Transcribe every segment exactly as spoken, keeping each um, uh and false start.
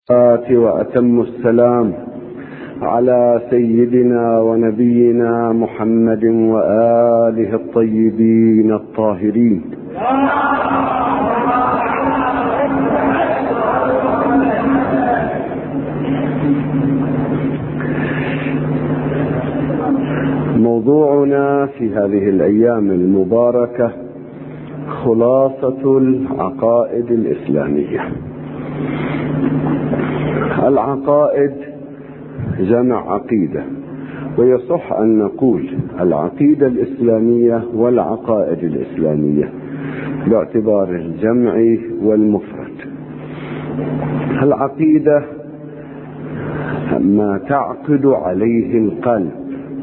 وأتم السلام على سيدنا ونبينا محمد وآله الطيبين الطاهرين. موضوعنا في هذه الأيام المباركة خلاصة العقائد الإسلامية. العقائد جمع عقيدة، ويصح أن نقول العقيدة الإسلامية والعقائد الإسلامية باعتبار الجمع والمفرد. العقيدة ما تعقد عليه القلب،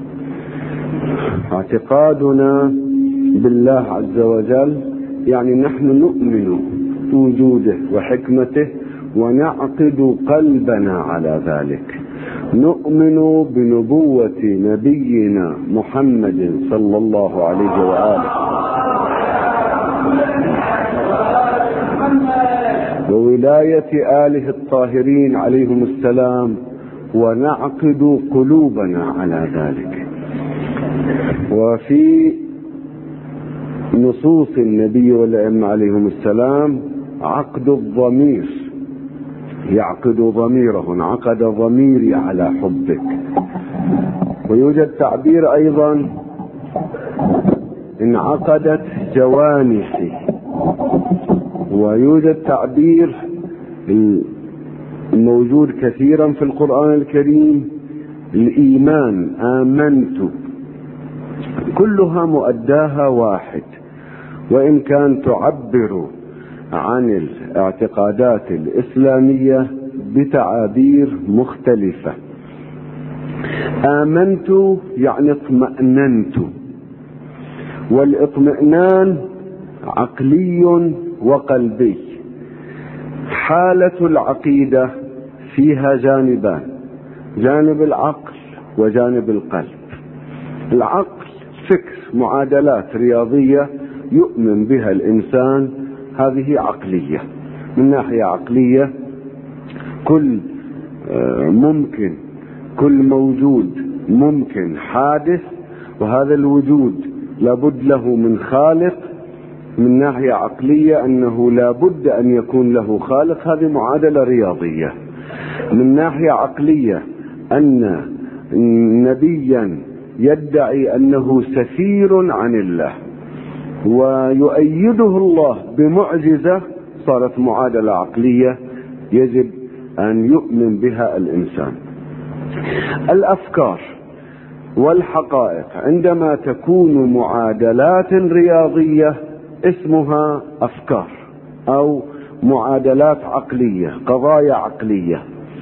اعتقادنا بالله عز وجل، يعني نحن نؤمن بوجوده وحكمته ونعقد قلبنا على ذلك. نؤمن بنبوة نبينا محمد صلى الله عليه وآله وولاية آله الطاهرين عليهم السلام، ونعقد قلوبنا على ذلك. وفي نصوص النبي والأئمة عليهم السلام عقد الضمير، يعقد ضميره، انعقد ضميري على حبك. ويوجد تعبير أيضا انعقدت جوانحي، ويوجد تعبير الموجود كثيرا في القرآن الكريم الإيمان، آمنت. كلها مؤداها واحد، وإن كان تعبر عن الاعتقادات الإسلامية بتعابير مختلفة. آمنت يعني اطمأننت، والاطمئنان عقلي وقلبي. حالة العقيدة فيها جانبان، جانب العقل وجانب القلب. العقل فكر، معادلات رياضية يؤمن بها الإنسان، هذه عقلية. من ناحية عقلية كل ممكن، كل موجود ممكن حادث، وهذا الوجود لابد له من خالق. من ناحية عقلية أنه لابد أن يكون له خالق، هذه معادلة رياضية. من ناحية عقلية أن نبيا يدعي أنه سفير عن الله ويؤيده الله بمعجزة، صارت معادلة عقلية يجب أن يؤمن بها الإنسان. الأفكار والحقائق عندما تكون معادلات رياضية اسمها أفكار أو معادلات عقلية، قضايا عقلية.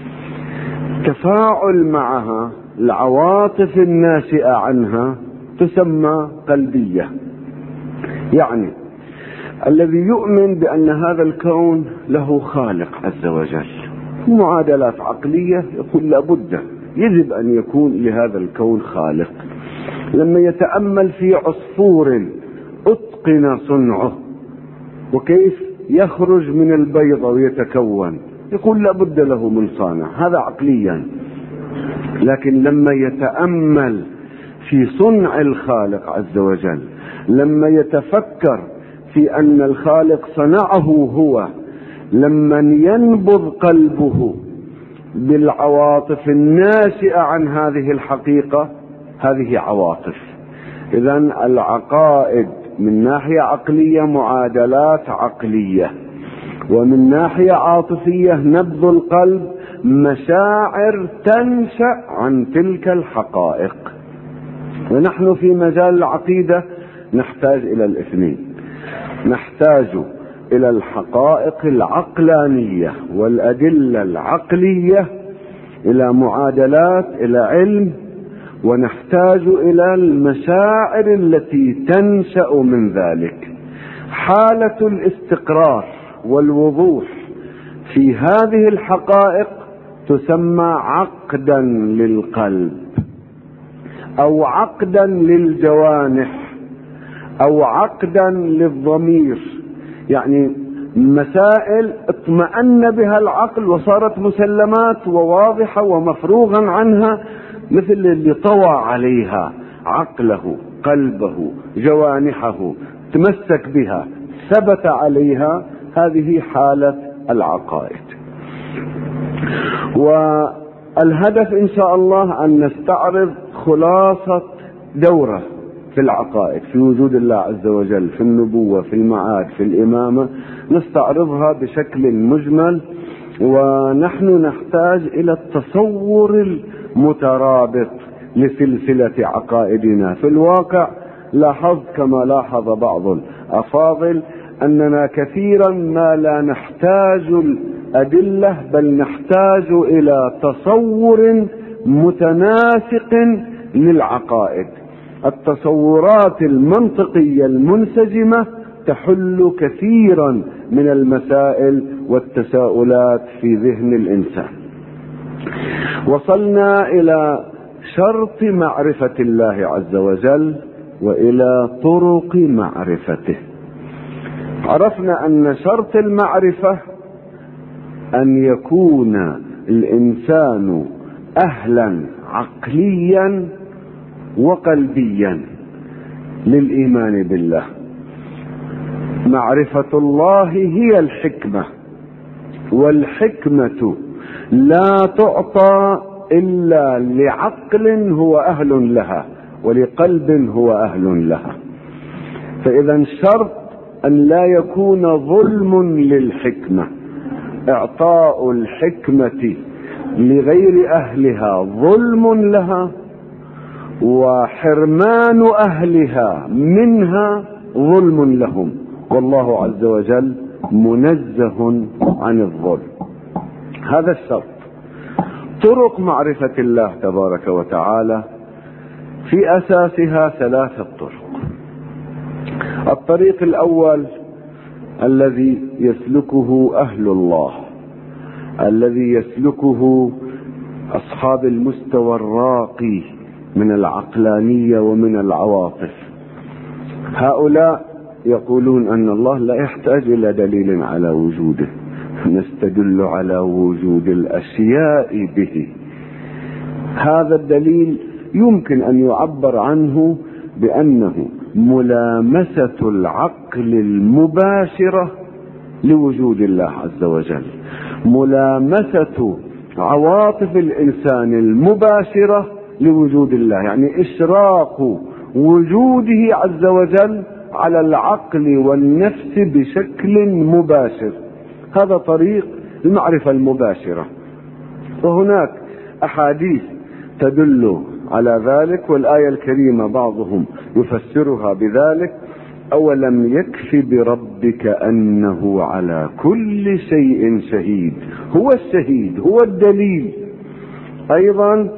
تفاعل معها العواطف الناشئة عنها تسمى قلبية. يعني الذي يؤمن بأن هذا الكون له خالق عز وجل، معادلات عقلية، يقول لابد يجب أن يكون لهذا الكون خالق. لما يتأمل في عصفور أتقن صنعه وكيف يخرج من البيضة ويتكون، يقول لابد له من صانع، هذا عقليا. لكن لما يتأمل في صنع الخالق عز وجل، لما يتفكر في أن الخالق صنعه هو، لما ينبض قلبه بالعواطف الناشئة عن هذه الحقيقة، هذه عواطف. إذن العقائد من ناحية عقلية معادلات عقلية، ومن ناحية عاطفية نبض القلب، مشاعر تنشأ عن تلك الحقائق. ونحن في مجال العقيدة نحتاج إلى الاثنين، نحتاج إلى الحقائق العقلانية والأدلة العقلية، إلى معادلات، إلى علم، ونحتاج إلى المشاعر التي تنشأ من ذلك. حالة الاستقرار والوضوح في هذه الحقائق تسمى عقدا للقلب أو عقدا للجوانح أو عقدا للضمير. يعني مسائل اطمأن بها العقل وصارت مسلمات وواضحة ومفروغا عنها، مثل اللي طوى عليها عقله قلبه جوانحه تمسك بها ثبت عليها. هذه حالة العقائد. والهدف إن شاء الله أن نستعرض خلاصة دورة في العقائد، في وجود الله عز وجل، في النبوة، في المعاد، في الإمامة، نستعرضها بشكل مجمل. ونحن نحتاج إلى التصور المترابط لسلسلة عقائدنا. في الواقع لاحظ كما لاحظ بعض الأفاضل أننا كثيرا ما لا نحتاج الأدلة، بل نحتاج إلى تصور متناسق للعقائد. التصورات المنطقية المنسجمة تحل كثيرا من المسائل والتساؤلات في ذهن الإنسان. وصلنا إلى شرط معرفة الله عز وجل وإلى طرق معرفته. عرفنا أن شرط المعرفة أن يكون الإنسان أهلا عقليا وقلبيا للإيمان بالله. معرفة الله هي الحكمة، والحكمة لا تعطى إلا لعقل هو أهل لها ولقلب هو أهل لها. فإذا شرط أن لا يكون ظلم للحكمة. إعطاء الحكمة لغير أهلها ظلم لها، وحرمان أهلها منها ظلم لهم، والله عز وجل منزه عن الظلم. هذا الشرط. طرق معرفة الله تبارك وتعالى في أساسها ثلاثة طرق. الطريق الأول الذي يسلكه أهل الله، الذي يسلكه أصحاب المستوى الراقي من العقلانية ومن العواطف. هؤلاء يقولون أن الله لا يحتاج إلى دليل على وجوده، نستدل على وجود الأشياء به. هذا الدليل يمكن أن يعبر عنه بأنه ملامسة العقل المباشرة لوجود الله عز وجل، ملامسة عواطف الإنسان المباشرة لوجود الله، يعني إشراق وجوده عز وجل على العقل والنفس بشكل مباشر. هذا طريق المعرفة المباشرة، وهناك أحاديث تدل على ذلك، والآية الكريمة بعضهم يفسرها بذلك: أولم يكف بربك أنه على كل شيء شهيد. هو الشهيد، هو الدليل. أيضا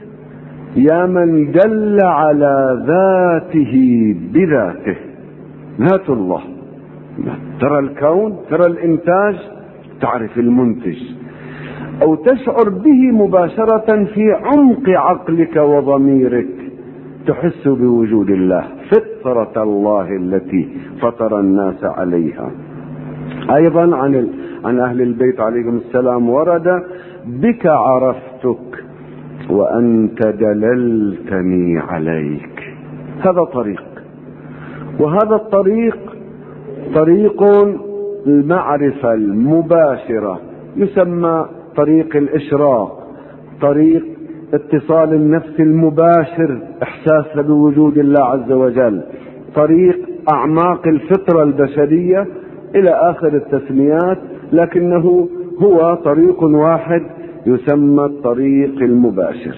يا من دل على ذاته بذاته، ذات الله. ترى الكون، ترى الإنتاج، تعرف المنتج، أو تشعر به مباشرة في عمق عقلك وضميرك، تحس بوجود الله، فطرة الله التي فطر الناس عليها. أيضا عن عن أهل البيت عليهم السلام ورد: بك عرفتك وأنت دللتني عليك. هذا طريق، وهذا الطريق طريق المعرفة المباشرة، يسمى طريق الإشراق، طريق اتصال النفس المباشر، إحساسها بوجود الله عز وجل، طريق أعماق الفطرة البشرية، إلى آخر التسميات، لكنه هو طريق واحد يسمى الطريق المباشر.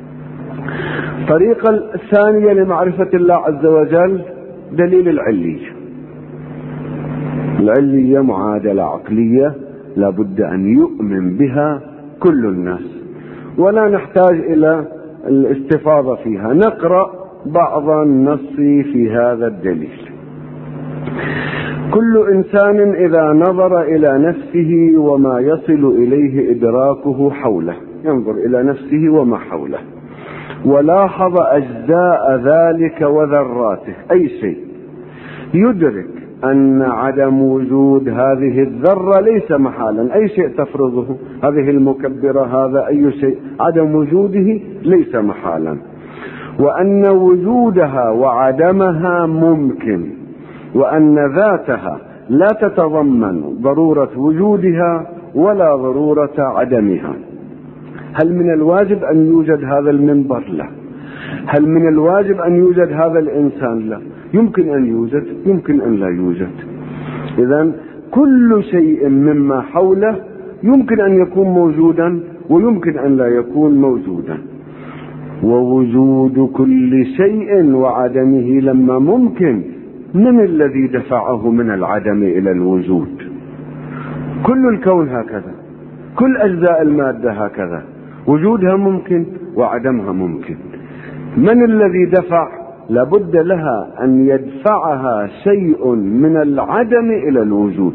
الطريقة الثانية لمعرفة الله عز وجل دليل العلية. العلية معادلة عقلية لا بد أن يؤمن بها كل الناس، ولا نحتاج إلى الاستفاضة فيها. نقرأ بعض النص في هذا الدليل: كل إنسان إذا نظر إلى نفسه وما يصل إليه إدراكه حوله، ينظر إلى نفسه وما حوله، ولاحظ أجزاء ذلك وذراته، أي شيء، يدرك أن عدم وجود هذه الذرة ليس محالا، أي شيء تفرضه هذه المكبرة، هذا أي شيء عدم وجوده ليس محالا، وأن وجودها وعدمها ممكن، وأن ذاتها لا تتضمن ضرورة وجودها ولا ضرورة عدمها. هل من الواجب أن يوجد هذا المنبر؟ لا. هل من الواجب أن يوجد هذا الإنسان؟ لا. يمكن أن يوجد، يمكن أن لا يوجد. إذن كل شيء مما حوله يمكن أن يكون موجودا ويمكن أن لا يكون موجودا. ووجود كل شيء وعدمه لما ممكن، من الذي دفعه من العدم إلى الوجود؟ كل الكون هكذا، كل أجزاء المادة هكذا، وجودها ممكن وعدمها ممكن. من الذي دفع؟ لابد لها أن يدفعها شيء من العدم إلى الوجود،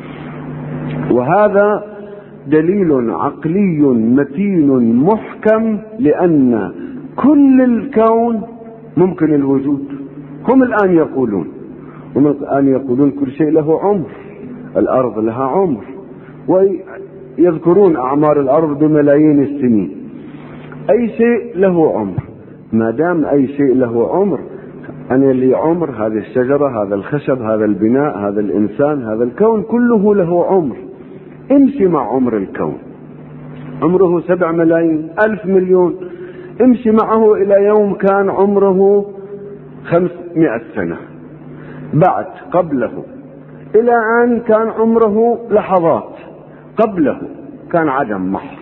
وهذا دليل عقلي متين محكم، لأن كل الكون ممكن الوجود. هم الآن يقولون هم الآن يقولون كل شيء له عمر، الأرض لها عمر، ويذكرون أعمار الأرض بملايين السنين. أي شيء له عمر، ما دام أي شيء له عمر، أنا لي عمر، هذه الشجرة، هذا الخشب، هذا البناء، هذا الإنسان، هذا الكون كله له عمر. امشي مع عمر الكون، عمره سبع ملايين ألف مليون، امشي معه إلى يوم كان عمره خمسمائة سنة، بعد قبله إلى أن كان عمره لحظات، قبله كان عدم محض.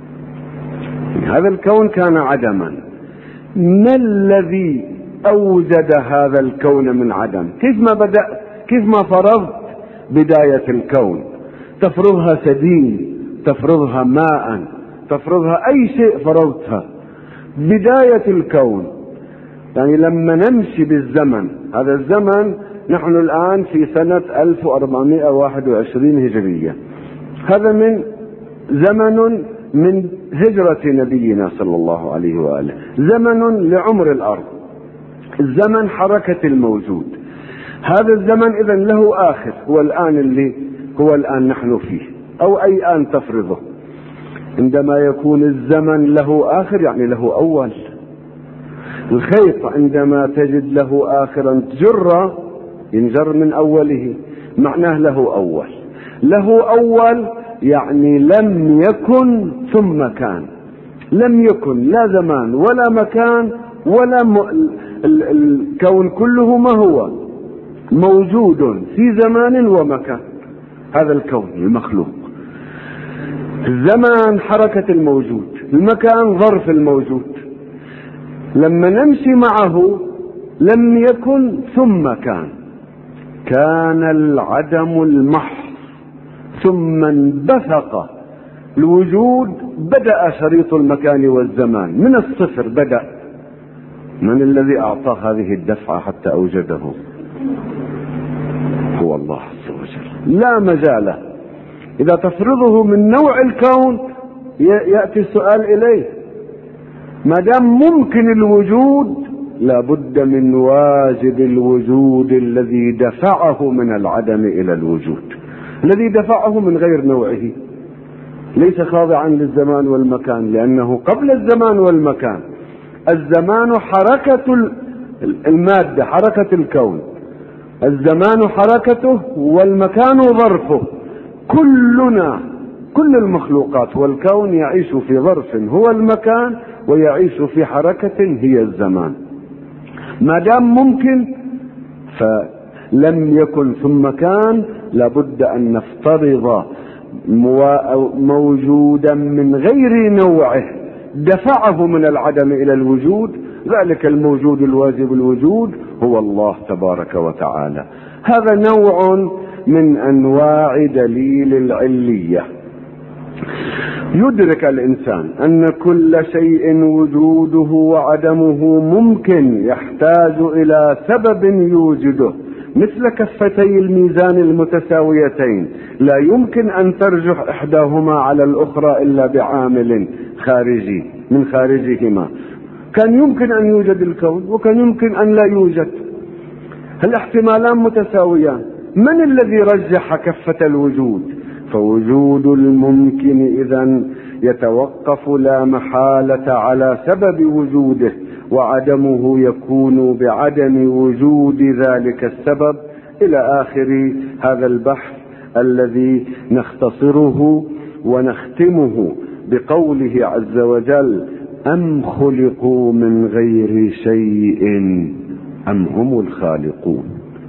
هذا الكون كان عدما. ما الذي أوجد هذا الكون من عدم؟ كيف ما بدأ، كيف ما فرضت بداية الكون؟ تفرضها سديم، تفرضها ماء، تفرضها أي شيء فرضتها. بداية الكون يعني لما نمشي بالزمن، هذا الزمن نحن الآن في سنة ألف وأربعمائة وواحد وعشرين هجرية، هذا من زمن من هجرة نبينا صلى الله عليه وآله، زمن لعمر الأرض، الزمن حركة الموجود. هذا الزمن إذن له آخر، هو الآن اللي هو الآن نحن فيه، أو أي آن تفرضه. عندما يكون الزمن له آخر يعني له أول. الخيط عندما تجد له آخرا جر ينجر من أوله، معناه له أول. له أول يعني لم يكن ثم كان، لم يكن لا زمان ولا مكان ولا م... ال... الكون كله ما هو موجود في زمان ومكان. هذا الكون المخلوق، الزمان حركة الموجود، المكان ظرف الموجود. لما نمشي معه لم يكن ثم كان، كان العدم المحض ثم انبثق الوجود. بدأ شريط المكان والزمان من الصفر، بدأ. من الذي أعطاه هذه الدفعة حتى أوجده؟ هو الله عز وجل، لا مجال. إذا تفرضه من نوع الكون يأتي السؤال إليه. ما دام ممكن الوجود لابد من واجب الوجود الذي دفعه من العدم إلى الوجود، الذي دفعه من غير نوعه، ليس خاضعا للزمان والمكان، لأنه قبل الزمان والمكان. الزمان حركة المادة، حركة الكون، الزمان حركته والمكان ظرفه. كلنا، كل المخلوقات والكون يعيش في ظرف هو المكان، ويعيش في حركة هي الزمان. ما دام ممكن فلم يكن ثم كان، لابد أن نفترض موجودا من غير نوعه دفعه من العدم إلى الوجود. ذلك الموجود الواجب الوجود هو الله تبارك وتعالى. هذا نوع من أنواع دليل العلية. يدرك الإنسان أن كل شيء وجوده وعدمه ممكن يحتاج إلى سبب يوجده، مثل كفتي الميزان المتساويتين، لا يمكن أن ترجح إحداهما على الأخرى إلا بعامل خارجي من خارجهما. كان يمكن أن يوجد الكون وكان يمكن أن لا يوجد، الاحتمالان متساويان، من الذي رجح كفة الوجود؟ فوجود الممكن إذن يتوقف لا محالة على سبب وجوده، وعدمه يكون بعدم وجود ذلك السبب، إلى آخر هذا البحث الذي نختصره ونختمه بقوله عز وجل: أم خلقوا من غير شيء أم هم الخالقون.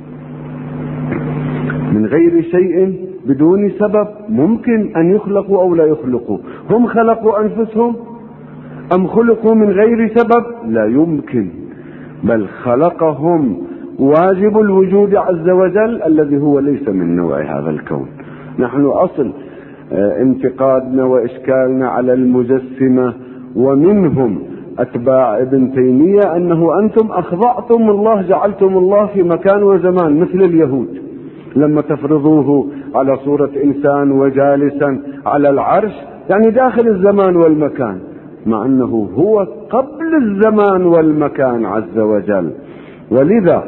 من غير شيء بدون سبب، ممكن أن يخلقوا أو لا يخلقوا. هم خلقوا أنفسهم أم خلقوا من غير سبب؟ لا يمكن، بل خلقهم واجب الوجود عز وجل الذي هو ليس من نوع هذا الكون. نحن أصل انتقادنا وإشكالنا على المجسمة ومنهم أتباع ابن تيمية أنه أنتم أخضعتم الله، جعلتم الله في مكان وزمان مثل اليهود لما تفرضوه على صورة إنسان وجالسا على العرش، يعني داخل الزمان والمكان، مع أنه هو قبل الزمان والمكان عز وجل. ولذا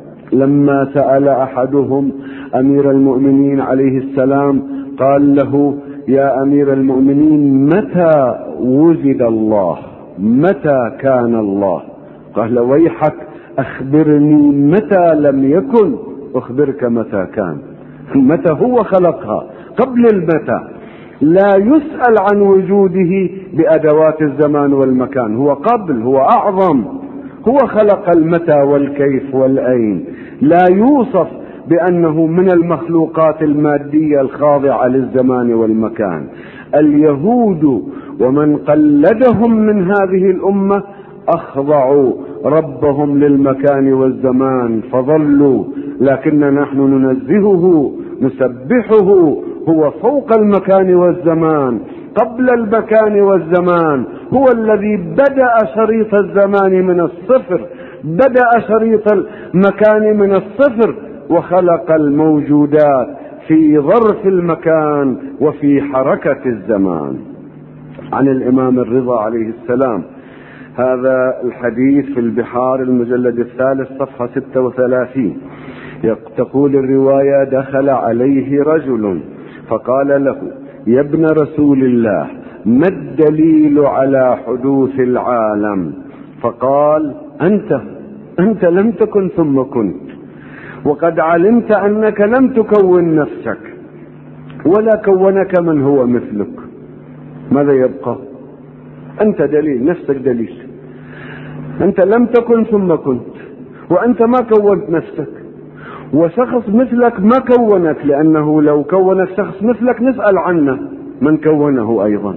لما سأل أحدهم أمير المؤمنين عليه السلام قال له: يا أمير المؤمنين متى وجد الله؟ متى كان الله؟ قال: ويحك أخبرني متى لم يكن أخبرك متى كان. متى هو خلقها قبل المتى، لا يسأل عن وجوده بأدوات الزمان والمكان، هو قبل، هو أعظم، هو خلق المتى والكيف والأين، لا يوصف بأنه من المخلوقات المادية الخاضعة للزمان والمكان. اليهود ومن قلدهم من هذه الأمة أخضعوا ربهم للمكان والزمان فظلوا، لكن نحن ننزهه نسبحه، هو فوق المكان والزمان، قبل المكان والزمان، هو الذي بدأ شريط الزمان من الصفر، بدأ شريط المكان من الصفر، وخلق الموجودات في ظرف المكان وفي حركة الزمان. عن الإمام الرضا عليه السلام هذا الحديث في البحار المجلد الثالث صفحة ستة وثلاثين، تقول الرواية: دخل عليه رجل فقال له: يا ابن رسول الله، ما الدليل على حدوث العالم؟ فقال: أنت أنت لم تكن ثم كنت، وقد علمت أنك لم تكون نفسك ولا كونك من هو مثلك، ماذا يبقى؟ أنت دليل، نفسك دليل. أنت لم تكن ثم كنت، وأنت ما كونت نفسك، وشخص مثلك ما كونك، لأنه لو كونك شخص مثلك نسأل عنه من كونه أيضا.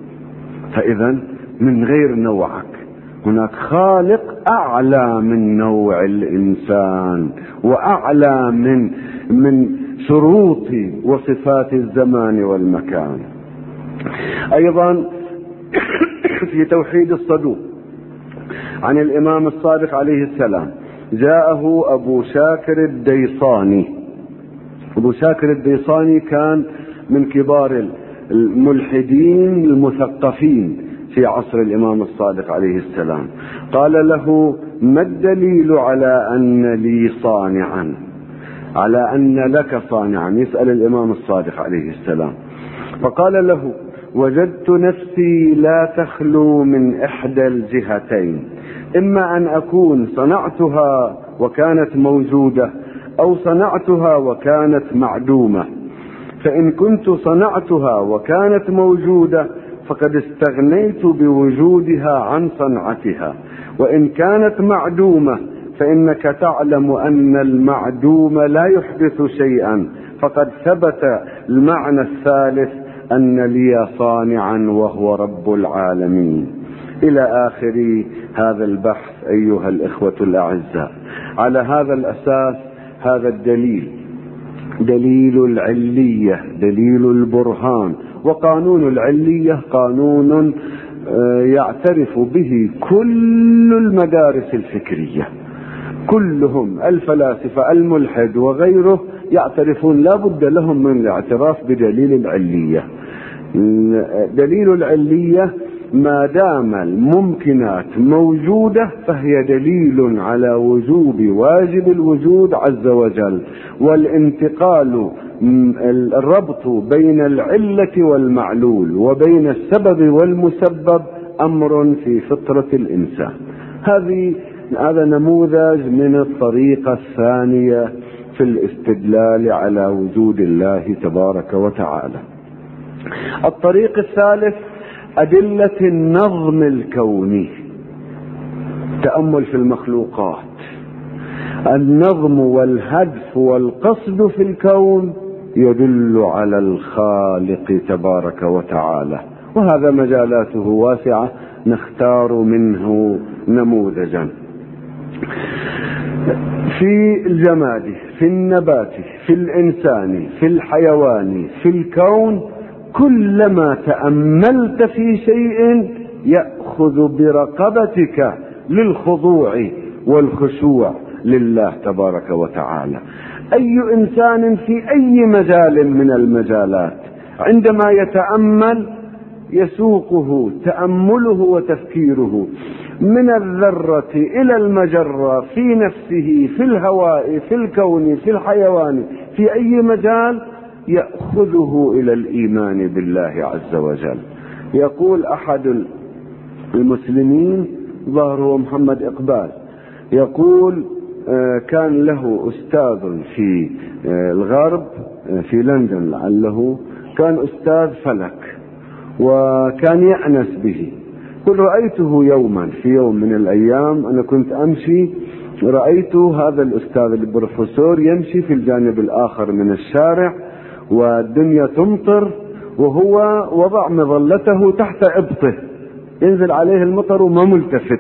فإذا من غير نوعك هناك خالق أعلى من نوع الإنسان، وأعلى من من شروط وصفات الزمان والمكان. أيضا في توحيد الصدوق عن الإمام الصادق عليه السلام: جاءه أبو شاكر الديصاني. أبو شاكر الديصاني كان من كبار الملحدين المثقفين في عصر الإمام الصادق عليه السلام. قال له: ما الدليل على أن لي صانعا، على أن لك صانعا؟ يسأل الإمام الصادق عليه السلام. فقال له: وجدت نفسي لا تخلو من إحدى الجهتين، إما أن أكون صنعتها وكانت موجودة، أو صنعتها وكانت معدومة. فإن كنت صنعتها وكانت موجودة فقد استغنيت بوجودها عن صنعتها، وإن كانت معدومة فإنك تعلم أن المعدوم لا يحدث شيئا، فقد ثبت المعنى الثالث أن لي صانعا وهو رب العالمين. إلى آخر هذا البحث أيها الإخوة الأعزاء. على هذا الأساس هذا الدليل، دليل العلية، دليل البرهان. وقانون العلية قانون يعترف به كل المدارس الفكرية، كلهم الفلاسفة الملحد وغيره يعترفون لا بد لهم من الاعتراف بدليل العلية. دليل العلية ما دام الممكنات موجودة فهي دليل على وجوب واجب الوجود عز وجل، والانتقال الربط بين العلة والمعلول وبين السبب والمسبب أمر في فطرة الإنسان. هذه هذا نموذج من الطريقة الثانية في الاستدلال على وجود الله تبارك وتعالى. الطريق الثالث أدلة النظم الكوني، تأمل في المخلوقات. النظم والهدف والقصد في الكون يدل على الخالق تبارك وتعالى، وهذا مجالاته واسعة نختار منه نموذجا. في الجماد، في النبات، في الإنسان، في الحيوان، في الكون، كلما تأملت في شيء يأخذ برقبتك للخضوع والخشوع لله تبارك وتعالى. أي إنسان في أي مجال من المجالات عندما يتأمل يسوقه تأمله وتفكيره من الذرة إلى المجرة، في نفسه، في الهواء، في الكون، في الحيوان، في أي مجال، يأخذه إلى الإيمان بالله عز وجل. يقول أحد المسلمين ظهره محمد إقبال، يقول كان له أستاذ في الغرب في لندن لعله، كان أستاذ فلك وكان يأنس به. قل رأيته يوما في يوم من الأيام، أنا كنت أمشي، رأيت هذا الأستاذ البروفيسور يمشي في الجانب الآخر من الشارع والدنيا تمطر، وهو وضع مظلته تحت إبطه، ينزل عليه المطر وما ملتفت.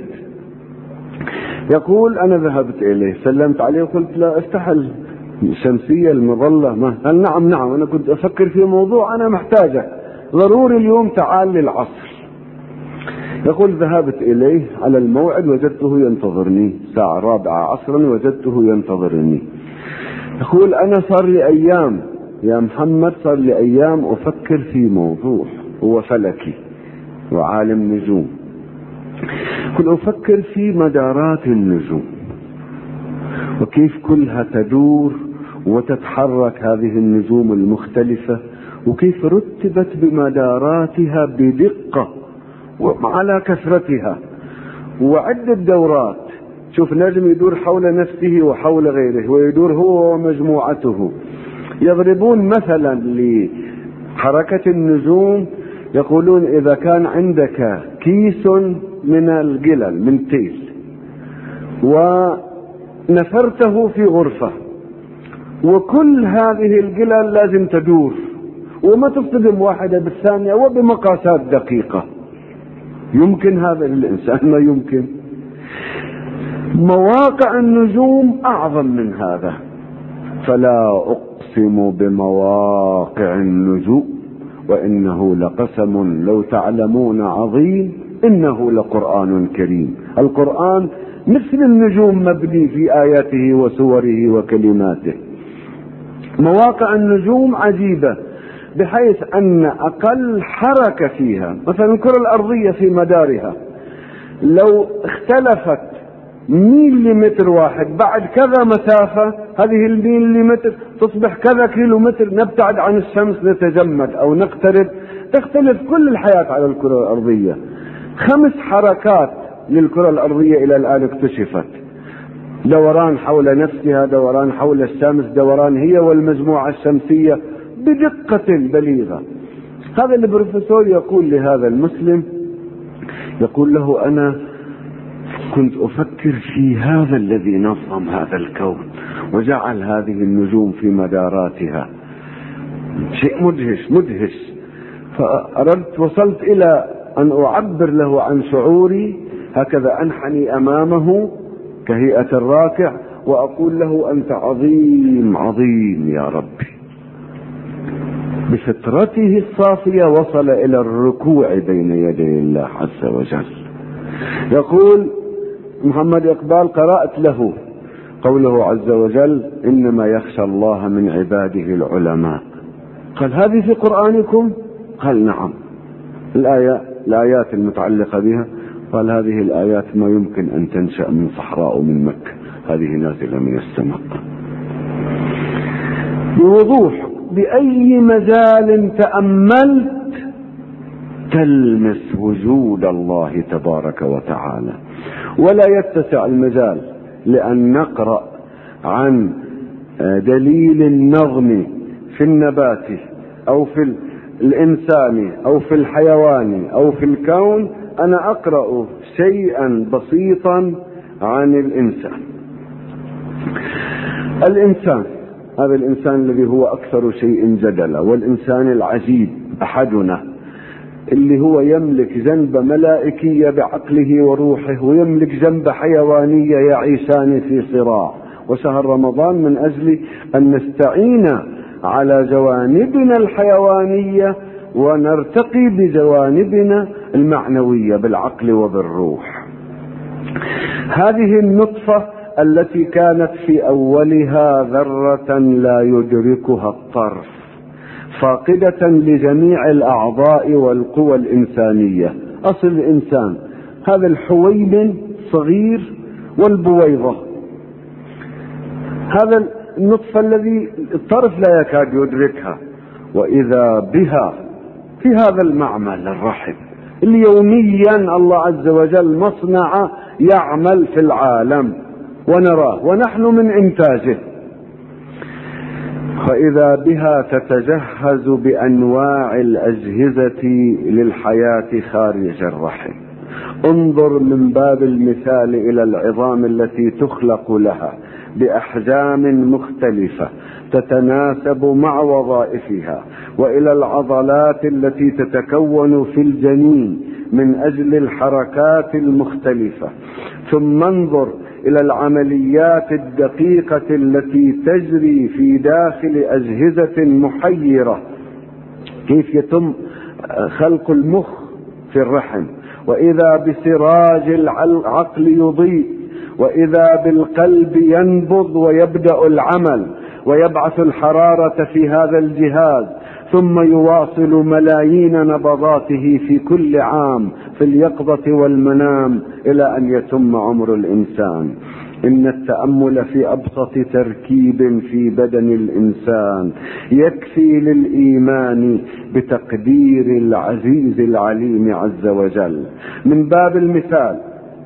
يقول أنا ذهبت إليه سلمت عليه وقلت لا استحل الشمسية المظلة ما. قال نعم نعم أنا كنت أفكر في موضوع أنا محتاجه ضروري اليوم، تعال للعصر. يقول ذهبت إليه على الموعد وجدته ينتظرني، الساعة رابعة عصرا وجدته ينتظرني. يقول أنا صار لي أيام يا محمد، صار لي أيام أفكر في موضوع، هو فلكي وعالم نجوم، كنت أفكر في مدارات النجوم وكيف كلها تدور وتتحرك هذه النجوم المختلفة، وكيف رتبت بمداراتها بدقة وعلى كثرتها وعدة دورات. شوف نجم يدور حول نفسه وحول غيره، ويدور هو ومجموعته. يضربون مثلا لحركة النجوم، يقولون إذا كان عندك كيس من الجلل من تيل ونثرته في غرفة، وكل هذه الجلل لازم تدور وما تصطدم واحدة بالثانية وبمقاسات دقيقة، يمكن هذا للإنسان؟ ما يمكن. مواقع النجوم أعظم من هذا. فلا أقسم بمواقع النجوم وإنه لقسم لو تعلمون عظيم إنه لقرآن كريم. القرآن مثل النجوم مبني في آياته وسوره وكلماته. مواقع النجوم عجيبة بحيث أن أقل حركة فيها، مثلا الكرة الأرضية في مدارها لو اختلفت ميليمتر واحد بعد كذا مسافة، هذه الميليمتر تصبح كذا كيلومتر، نبتعد عن الشمس نتجمد أو نقترب، تختلف كل الحياة على الكرة الأرضية. خمس حركات للكرة الأرضية إلى الآن اكتشفت: دوران حول نفسها، دوران حول الشمس، دوران هي والمجموعة الشمسية بدقة بليغة. هذا البروفيسور يقول لهذا المسلم، يقول له أنا كنت أفكر في هذا الذي نظم هذا الكون وجعل هذه النجوم في مداراتها، شيء مدهش مدهش. فأردت وصلت إلى أن أعبر له عن شعوري، هكذا أنحني أمامه كهيئة الراكع وأقول له أنت عظيم عظيم يا ربي. بفطرته الصافية وصل إلى الركوع بين يدي الله عز وجل. يقول محمد إقبال: قرأت له قوله عز وجل: إنما يخشى الله من عباده العلماء. قال: هذه في قرآنكم؟ قال: نعم. الآية الآيات المتعلقة بها؟ قال هذه الآيات ما يمكن أن تنشأ من صحراء ومن مكة، هذه نازلة من السماء. بوضوح بأي مجال تأملت تلمس وجود الله تبارك وتعالى. ولا يتسع المجال لأن نقرأ عن دليل النظم في النبات أو في الإنسان أو في الحيوان أو في الكون. أنا أقرأ شيئا بسيطا عن الإنسان. الإنسان هذا الإنسان الذي هو أكثر شيء جدلا، والإنسان العجيب أحدنا اللي هو يملك جنب ملائكية بعقله وروحه، ويملك جنب حيوانية يعيشان في صراع. وشهر رمضان من أجل أن نستعين على جوانبنا الحيوانية ونرتقي بجوانبنا المعنوية بالعقل وبالروح. هذه النطفة التي كانت في أولها ذرة لا يدركها الطرف، فاقدة لجميع الأعضاء والقوى الإنسانية. أصل الإنسان هذا الحويمن صغير والبويضة، هذا النطفة الذي الطرف لا يكاد يدركها، وإذا بها في هذا المعمل الرحم اللي يوميا الله عز وجل مصنع يعمل في العالم ونراه ونحن من إنتاجه. فإذا بها تتجهز بأنواع الأجهزة للحياة خارج الرحم. انظر من باب المثال إلى العظام التي تخلق لها بأحجام مختلفة تتناسب مع وظائفها، وإلى العضلات التي تتكون في الجنين من أجل الحركات المختلفة. ثم انظر إلى العمليات الدقيقة التي تجري في داخل أجهزة محيرة، كيف يتم خلق المخ في الرحم، وإذا بسراج العقل يضيء، وإذا بالقلب ينبض ويبدأ العمل ويبعث الحرارة في هذا الجهاز، ثم يواصل ملايين نبضاته في كل عام في اليقظة والمنام إلى أن يتم عمر الإنسان. إن التأمل في أبسط تركيب في بدن الإنسان يكفي للإيمان بتقدير العزيز العليم عز وجل. من باب المثال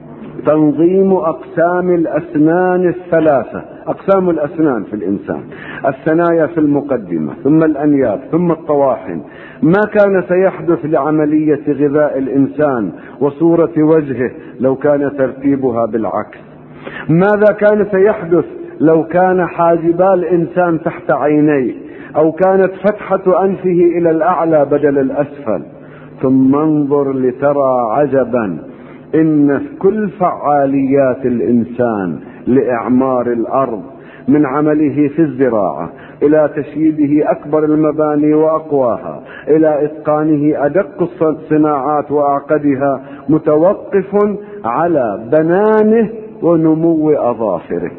تنظيم أقسام الأسنان الثلاثة. أقسام الأسنان في الإنسان: الثنايا في المقدمة، ثم الأنياب، ثم الطواحن. ما كان سيحدث لعملية غذاء الإنسان وصورة وجهه لو كان ترتيبها بالعكس؟ ماذا كان سيحدث لو كان حاجبا الإنسان تحت عينيه، أو كانت فتحة أنفه إلى الأعلى بدل الأسفل؟ ثم انظر لترى عجبا، إن كل فعاليات الإنسان لإعمار الأرض، من عمله في الزراعة إلى تشييده أكبر المباني وأقواها، إلى إتقانه أدق الصناعات وأعقدها، متوقف على بنانه ونمو أظافره.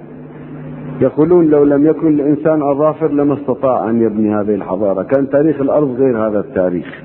يقولون لو لم يكن الإنسان أظافر لما استطاع أن يبني هذه الحضارة، كان تاريخ الأرض غير هذا التاريخ.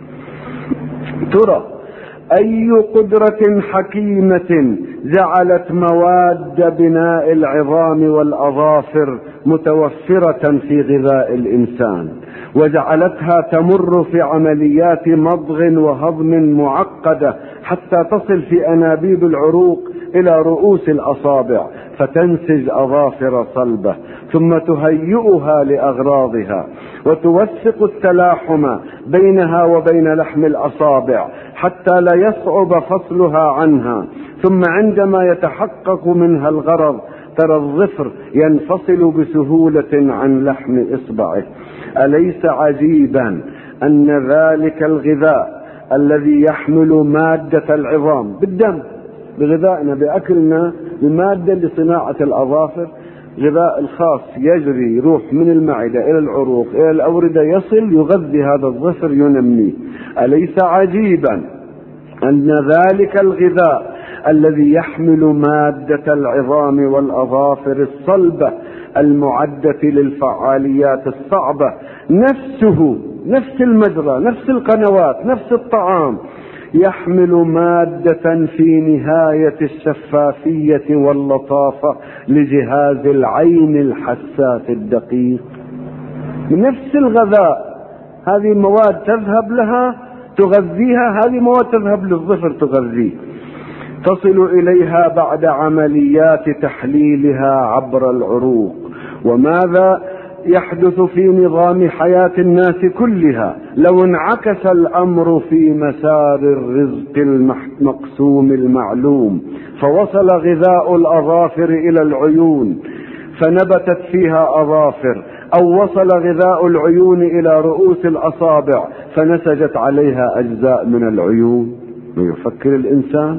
ترى أي قدرة حكيمة جعلت مواد بناء العظام والأظافر متوفرة في غذاء الإنسان، وجعلتها تمر في عمليات مضغ وهضم معقدة حتى تصل في أنابيب العروق إلى رؤوس الأصابع فتنسج أظافر صلبة، ثم تهيئها لأغراضها وتوثق التلاحم بينها وبين لحم الأصابع حتى لا يصعب فصلها عنها. ثم عندما يتحقق منها الغرض ترى الظفر ينفصل بسهولة عن لحم إصبعه. أليس عجيبا أن ذلك الغذاء الذي يحمل مادة العظام بالدم، بغذائنا بأكلنا المادة لصناعة الأظافر، غذاء الخاص يجري يروح من المعدة إلى العروق إلى الأوردة، يصل يغذي هذا الظفر ينميه. أليس عجيبا أن ذلك الغذاء الذي يحمل مادة العظام والأظافر الصلبة المعدة للفعاليات الصعبة نفسه، نفس المجرى، نفس القنوات، نفس الطعام، يحمل مادة في نهاية الشفافية واللطافة لجهاز العين الحساس الدقيق. من نفس الغذاء، هذه مواد تذهب لها تغذيها، هذه مواد تذهب للظفر تغذيه، تصل إليها بعد عمليات تحليلها عبر العروق. وماذا يحدث في نظام حياة الناس كلها لو انعكس الأمر في مسار الرزق المقسوم المعلوم، فوصل غذاء الأظافر إلى العيون فنبتت فيها أظافر، أو وصل غذاء العيون إلى رؤوس الأصابع فنسجت عليها أجزاء من العيون. ويفكر الإنسان.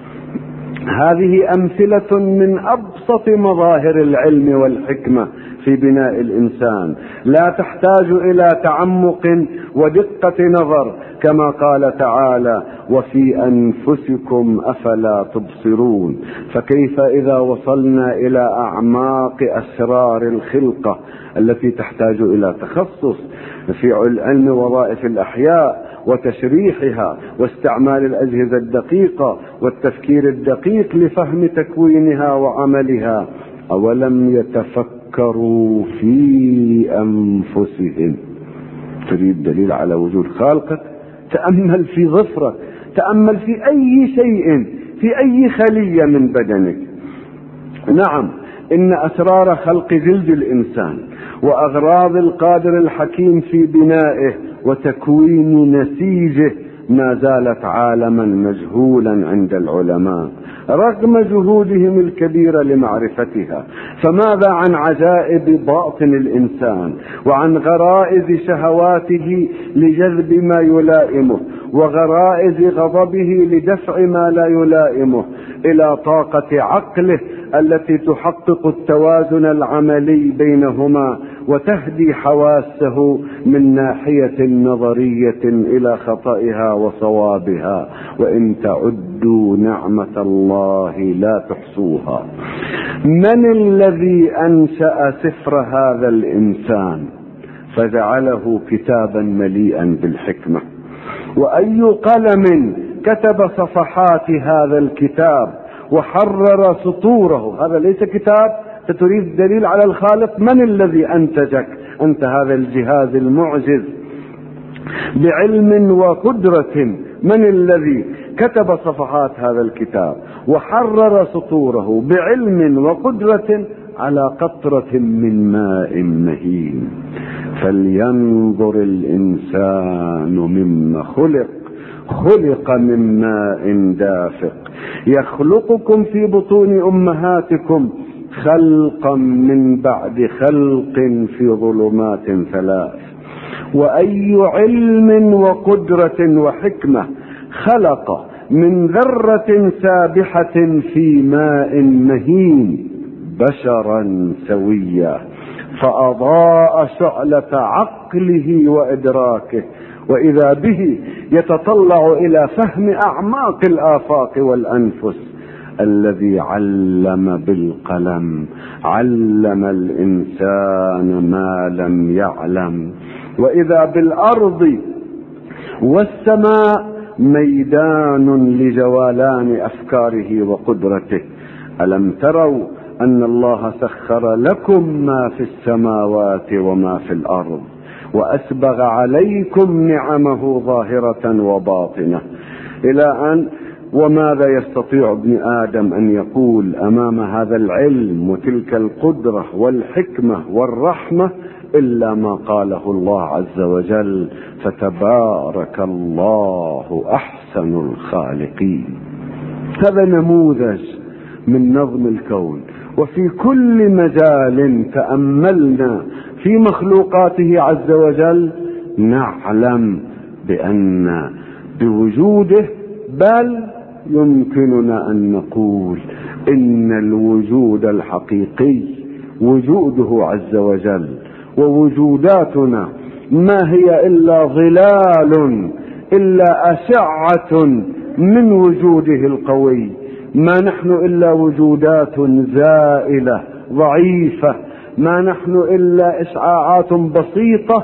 هذه أمثلة من أبسط مظاهر العلم والحكمة في بناء الإنسان، لا تحتاج إلى تعمق ودقة نظر، كما قال تعالى: وفي أنفسكم أفلا تبصرون. فكيف إذا وصلنا إلى أعماق أسرار الخلقة التي تحتاج إلى تخصص في علم وظائف الأحياء وتشريحها واستعمال الأجهزة الدقيقة والتفكير الدقيق لفهم تكوينها وعملها؟ أولم يتفكروا في أنفسهم؟ تريد دليل على وجود خالقك؟ تأمل في ظفرك، تأمل في أي شيء، في أي خلية من بدنك. نعم، إن أسرار خلق جلد الإنسان وأغراض القادر الحكيم في بنائه وتكوين نسيجه ما زالت عالما مجهولا عند العلماء رغم جهودهم الكبيرة لمعرفتها. فماذا عن عجائب باطن الإنسان، وعن غرائز شهواته لجذب ما يلائمه، وغرائز غضبه لدفع ما لا يلائمه، إلى طاقة عقله التي تحقق التوازن العملي بينهما وتهدي حواسه من ناحية نظرية إلى خطئها وصوابها. وإن تعدوا نعمة الله لا تحصوها. من الذي أنشأ سفر هذا الإنسان فجعله كتابا مليئا بالحكمة؟ وأي قلم كتب صفحات هذا الكتاب وحرر سطوره؟ هذا ليس كتاب. تريد دليل على الخالق؟ من الذي أنتجك أنت هذا الجهاز المعجز بعلم وقدرة؟ من الذي كتب صفحات هذا الكتاب وحرر سطوره بعلم وقدرة على قطرة من ماء مهين؟ فلينظر الإنسان مما خلق، خلق من ماء دافق، يخلقكم في بطون أمهاتكم خلقا من بعد خلق في ظلمات ثلاث. وأي علم وقدرة وحكمة خلق من ذرة سابحة في ماء مهين بشرا سويا فأضاء شعلة عقله وإدراكه، وإذا به يتطلع إلى فهم أعماق الآفاق والأنفس. الذي علم بالقلم علم الإنسان ما لم يعلم. وإذا بالأرض والسماء ميدان لجولان أفكاره وقدرته. ألم تروا أن الله سخر لكم ما في السماوات وما في الأرض وأسبغ عليكم نعمه ظاهرة وباطنة، إلى أن وماذا يستطيع ابن آدم أن يقول أمام هذا العلم وتلك القدرة والحكمة والرحمة إلا ما قاله الله عز وجل: فتبارك الله أحسن الخالقين. هذا نموذج من نظم الكون، وفي كل مجال تأملنا في مخلوقاته عز وجل نعلم بأن بوجوده، بل يمكننا أن نقول إن الوجود الحقيقي وجوده عز وجل، ووجوداتنا ما هي إلا ظلال، إلا أشعة من وجوده القوي. ما نحن إلا وجودات زائلة ضعيفة، ما نحن إلا إشعاعات بسيطة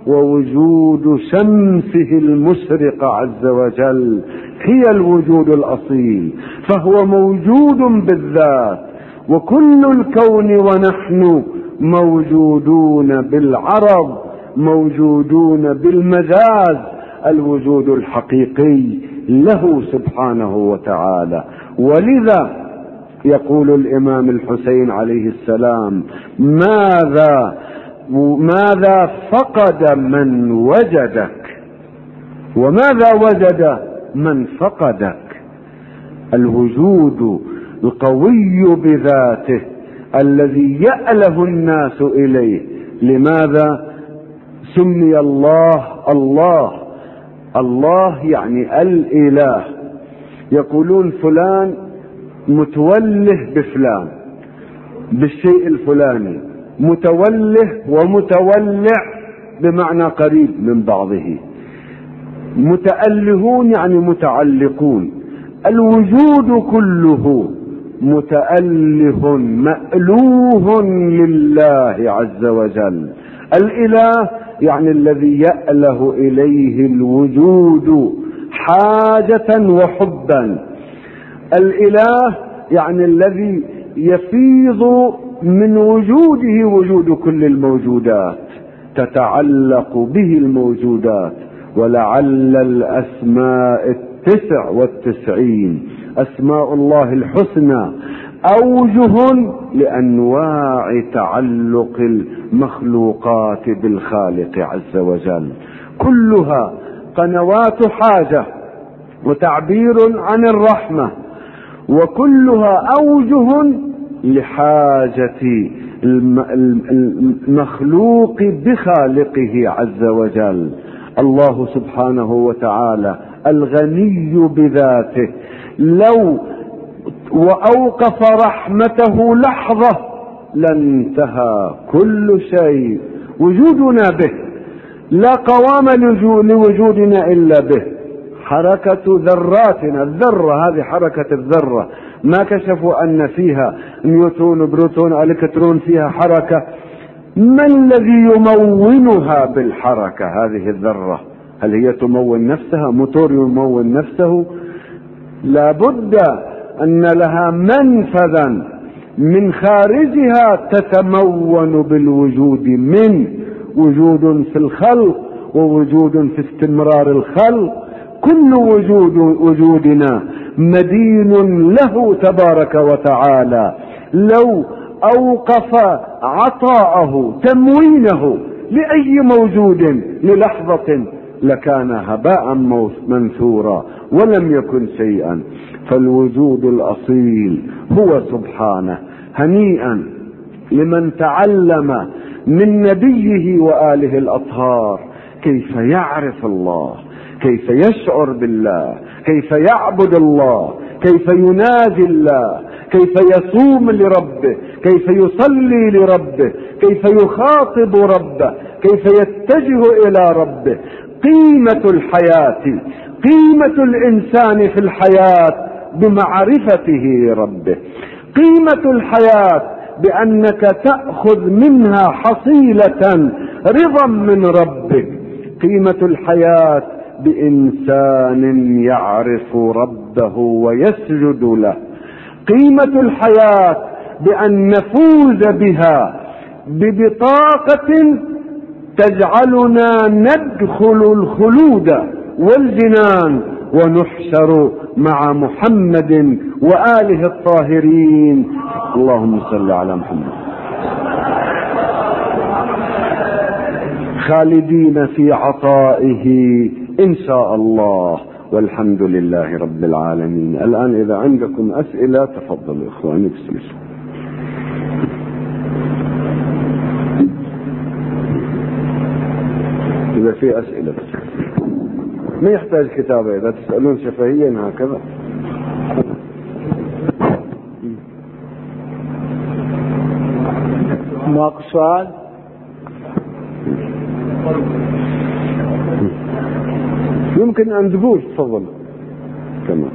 ووجود شمسه المشرقة عز وجل هي الوجود الأصيل، فهو موجود بالذات، وكل الكون ونحن موجودون بالعرض، موجودون بالمجاز. الوجود الحقيقي له سبحانه وتعالى. ولذا يقول الإمام الحسين عليه السلام: ماذا ماذا فقد من وجدك، وماذا وجد من فقدك. الوجود القوي بذاته الذي يأله الناس إليه. لماذا سمي الله الله؟ الله يعني الإله. يقولون فلان متوله بفلان، بالشيء الفلاني، متوله ومتولع بمعنى قريب من بعضه. متألهون يعني متعلقون. الوجود كله متأله مألوه لله عز وجل. الإله يعني الذي يأله إليه الوجود حاجة وحبا. الإله يعني الذي يفيض من وجوده وجود كل الموجودات، تتعلق به الموجودات. ولعل الأسماء التسع والتسعين أسماء الله الحسنى أوجه لأنواع تعلق المخلوقات بالخالق عز وجل، كلها قنوات حاجة وتعبير عن الرحمة، وكلها أوجه لحاجة المخلوق بخالقه عز وجل. الله سبحانه وتعالى الغني بذاته لو وأوقف رحمته لحظة لانتهى كل شيء. وجودنا به، لا قوام لوجودنا إلا به. حركة ذراتنا، الذرة هذه حركة الذرة، ما كشفوا أن فيها نيوتون بروتون الكترون فيها حركة. ما الذي يمونها بالحركة هذه الذرة؟ هل هي تمون نفسها؟ موتور يمون نفسه؟ لابد أن لها منفذا من خارجها تتمون بالوجود، من وجود في الخلق ووجود في استمرار الخلق. كل وجود وجودنا مدين له تبارك وتعالى. لو أوقف عطاءه تموينه لأي موجود للحظة لكان هباء منثورا ولم يكن شيئا. فالوجود الأصيل هو سبحانه. هنيئا لمن تعلم من نبيه وآله الأطهار كيف يعرف الله، كيف يشعر بالله، كيف يعبد الله، كيف يناجي الله، كيف يصوم لربه، كيف يصلي لربه، كيف يخاطب ربه، كيف يتجه إلى ربه. قيمة الحياة، قيمة الإنسان في الحياة بمعرفته ربه. قيمة الحياة بأنك تأخذ منها حصيلة رضا من ربك. قيمة الحياة بإنسان يعرف ربه ويسجد له. قيمة الحياة بأن نفوز بها ببطاقة تجعلنا ندخل الخلود والجنان ونحشر مع محمد وآله الطاهرين. اللهم صل على محمد. خالدين في عطائه إن شاء الله، والحمد لله رب العالمين. الآن إذا عندكم أسئلة تفضلوا إخواني. بسم الله. إذا في أسئلة بس ما يحتاج كتابة، إذا تسألون شفهيا هكذا. ماكو سؤال؟ يمكن أن تقول تفضل كمان.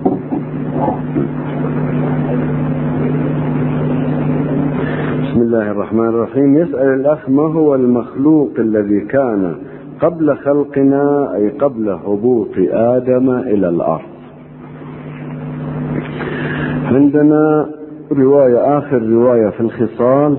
بسم الله الله الرحمن الرحيم. يسأل الأخ: ما هو المخلوق الذي كان قبل خلقنا، أي قبل هبوط آدم إلى الأرض؟ عندنا رواية، آخر رواية في الخصال،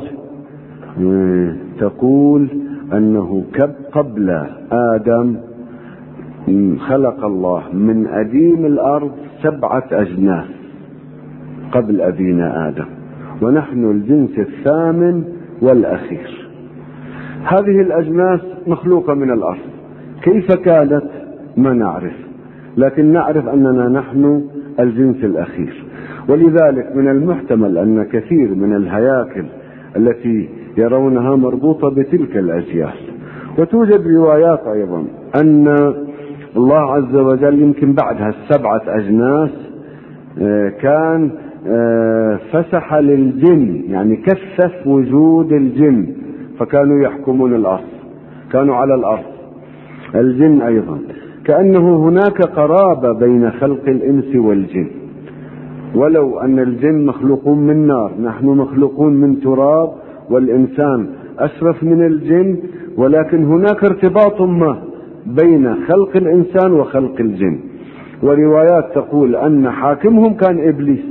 تقول أنه قبل آدم خلق الله من أديم الأرض سبعة أجناس قبل أبينا آدم، ونحن الجنس الثامن والأخير. هذه الأجناس مخلوقة من الأرض، كيف كانت ما نعرف، لكن نعرف أننا نحن الجنس الأخير. ولذلك من المحتمل أن كثير من الهياكل التي يرونها مربوطة بتلك الأجيال. وتوجد روايات أيضا أن الله عز وجل يمكن بعد هالسبعة أجناس كان فسح للجن، يعني كثف وجود الجن، فكانوا يحكمون الأرض، كانوا على الأرض. الجن أيضا كأنه هناك قرابة بين خلق الإنس والجن، ولو أن الجن مخلوقون من نار، نحن مخلوقون من تراب، والإنسان أشرف من الجن، ولكن هناك ارتباط ما بين خلق الإنسان وخلق الجن. وروايات تقول أن حاكمهم كان إبليس،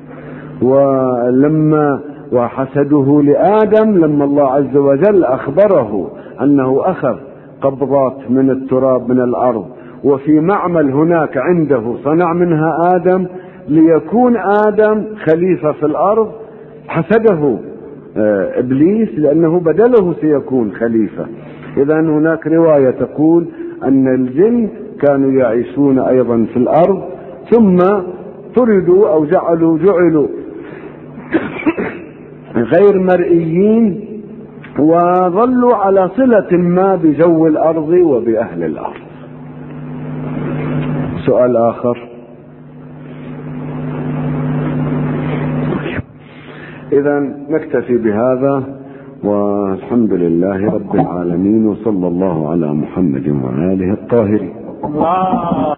ولما وحسده لآدم لما الله عز وجل أخبره أنه أخذ قبضات من التراب من الأرض، وفي معمل هناك عنده صنع منها آدم ليكون آدم خليفة في الأرض، حسده إبليس لأنه بدله سيكون خليفة. إذن هناك رواية تقول أن الجن كانوا يعيشون أيضا في الأرض، ثم طردوا أو جعلوا جعلوا غير مرئيين، وظلوا على صلة ما بجو الأرض وبأهل الأرض. سؤال آخر. إذن نكتفي بهذا، والحمد لله رب العالمين، وصلى الله على محمد وآله الطاهرين.